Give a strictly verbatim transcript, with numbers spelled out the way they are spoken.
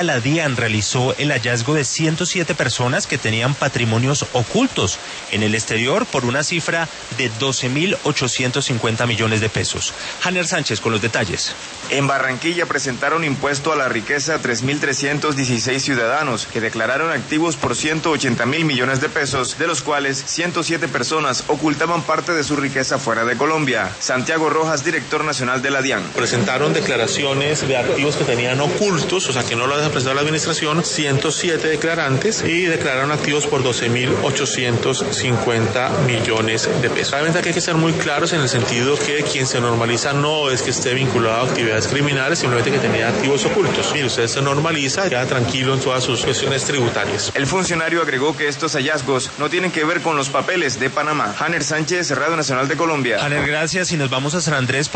La DIAN realizó el hallazgo de ciento siete personas que tenían patrimonios ocultos en el exterior por una cifra de doce mil ochocientos cincuenta millones de pesos. Janer Sánchez con los detalles. En Barranquilla presentaron impuesto a la riqueza a tres mil trescientos dieciséis ciudadanos que declararon activos por ciento ochenta mil millones de pesos, de los cuales ciento siete personas ocultaban parte de su riqueza fuera de Colombia. Santiago Rojas, director nacional de la DIAN. Presentaron declaraciones de activos que tenían ocultos, o sea que no lo había presentado la administración, ciento siete declarantes y declararon activos por doce mil ochocientos cincuenta millones de pesos. Realmente aquí hay que ser muy claros en el sentido que quien se normaliza no es que esté vinculado a actividades criminales, simplemente que tenía activos ocultos. Mire, usted se normaliza, queda tranquilo en todas sus cuestiones tributarias. El funcionario agregó que estos hallazgos no tienen que ver con los papeles de Panamá. Janer Sánchez, Radio Nacional de Colombia. Janer, gracias, y nos vamos a San Andrés.